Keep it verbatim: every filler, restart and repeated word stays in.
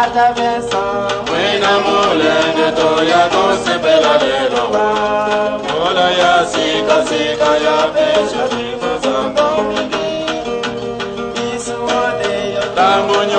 Mwina mulende toya kusepela lelo wa Mola ya sika sika ya pesha vifo za mbomini Isu wade ya Lamunyo